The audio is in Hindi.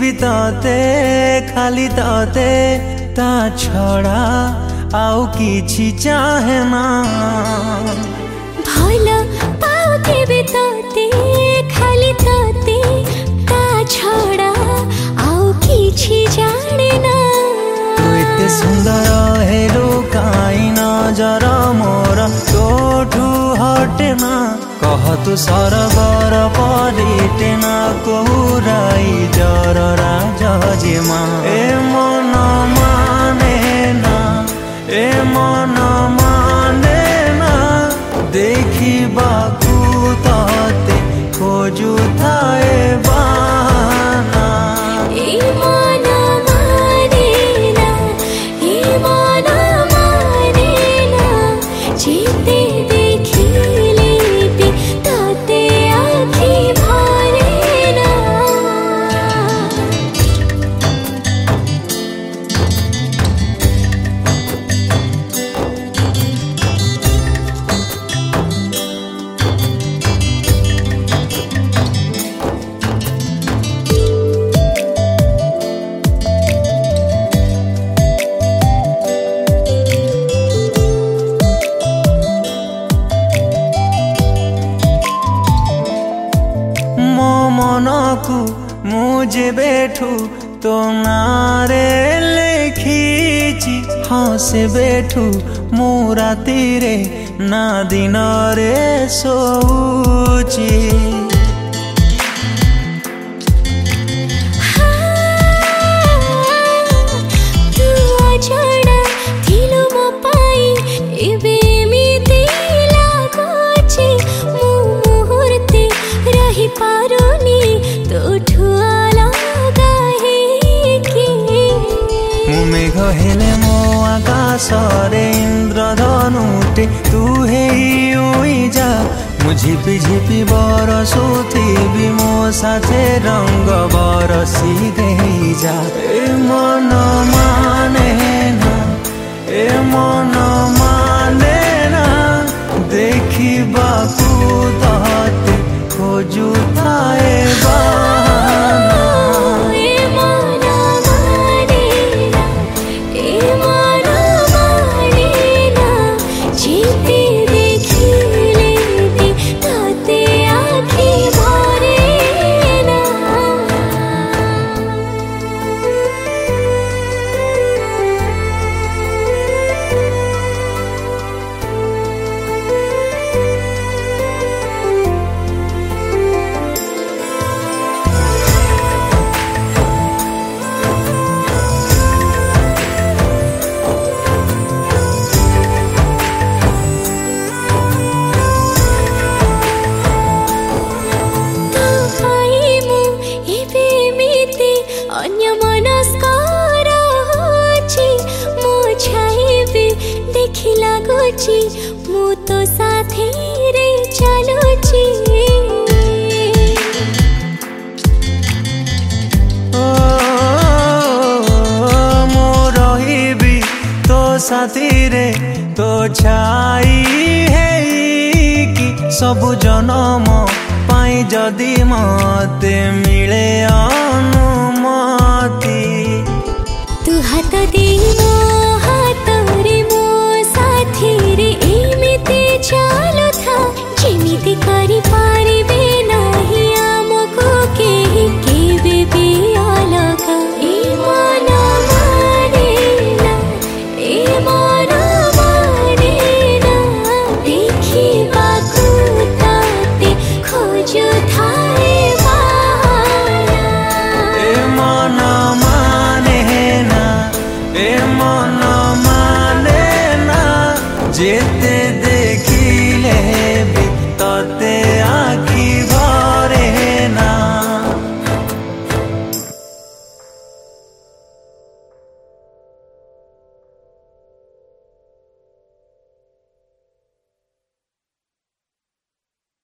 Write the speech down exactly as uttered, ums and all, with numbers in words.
तते खाली तते ता छड़ा आउ किछि चाहे ना भल पाउथिबे तते खाली तते ता छड़ा आउ किछि जाने ना तू एते सुंदर हेलो काई नजर मोर तोठू हटे ना कह तू सरबर परिटे ना कहुराई जर राजमा ए मन माने ना ए मन माने ना देखिबाकू तते खोजु थाए बाना ए मन माने ना ए मन माने ना जीते देखिले भी तते आँखी भरे ना मनकू मुझे बैठू तो नारे लिखीची हाँ से बैठू मु राती रे ना दिन रे सोची तू अजड़ा थिलु मो पाई एबे एमिति लागुची मु मुहूर्ते रही पारुनी तोठू अलगा हेकी मु मेघ हेले मो आकाश रे इंद्रधनुटे तू हे उई जा मु झिपि झिपि बरसुथिबी मो साथे रंग बरसी देई जा ए मन माने ना ए मन माने ना देखिबाकू तते खोजु थाए बाना ए मन माने ना ए मन माने ना जीते देखिले भी तते आँखी भरे ना अन्य मनस्कार होची मो छाइबे देखि लागुची मु तो साथी रे चलुची ओ मो रहिबी तो साथी रे तो छाई है कि सबु जनम पाई जदि मते मिले अनुमति